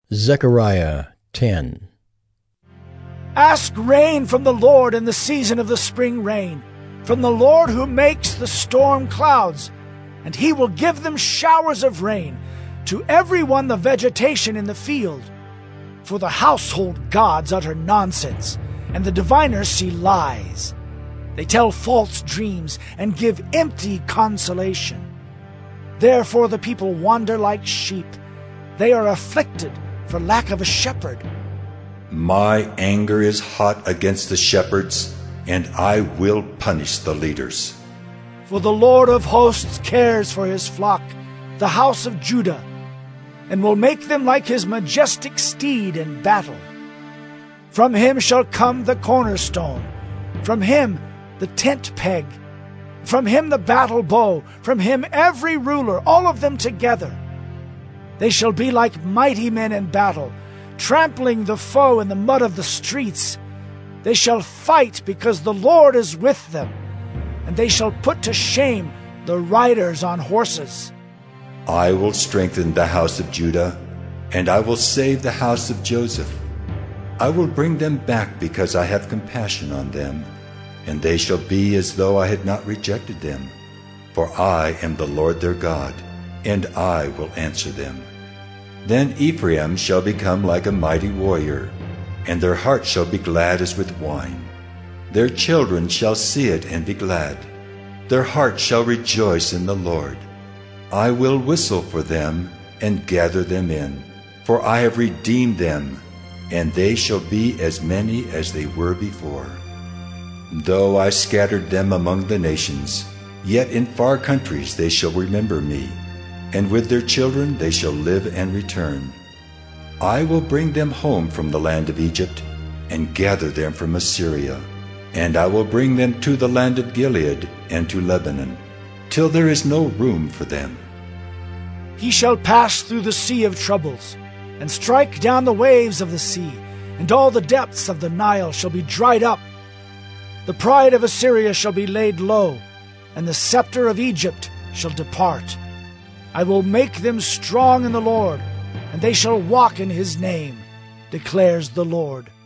Zechariah 10. Ask rain from the Lord in the season of the spring rain, from the Lord who makes the storm clouds, and he will give them showers of rain, to everyone the vegetation in the field. For the household gods utter nonsense, and the diviners see lies. They tell false dreams and give empty consolation. Therefore the people wander like sheep. They are afflicted for lack of a shepherd. My anger is hot against the shepherds, and I will punish the leaders. For the Lord of hosts cares for his flock, the house of Judah, and will make them like his majestic steed in battle. From him shall come the cornerstone, from him the tent peg, from him the battle bow, from him every ruler, all of them together. They shall be like mighty men in battle, trampling the foe in the mud of the streets. They shall fight because the Lord is with them, and they shall put to shame the riders on horses. I will strengthen the house of Judah, and I will save the house of Joseph. I will bring them back because I have compassion on them, and they shall be as though I had not rejected them. For I am the Lord their God, and I will answer them. Then Ephraim shall become like a mighty warrior, and their heart shall be glad as with wine. Their children shall see it and be glad. Their heart shall rejoice in the Lord. I will whistle for them and gather them in, for I have redeemed them, and they shall be as many as they were before. Though I scattered them among the nations, yet in far countries they shall remember me, and with their children they shall live and return. I will bring them home from the land of Egypt, and gather them from Assyria, and I will bring them to the land of Gilead and to Lebanon, till there is no room for them. He shall pass through the sea of troubles, and strike down the waves of the sea, and all the depths of the Nile shall be dried up. The pride of Assyria shall be laid low, and the scepter of Egypt shall depart. I will make them strong in the Lord, and they shall walk in his name, declares the Lord.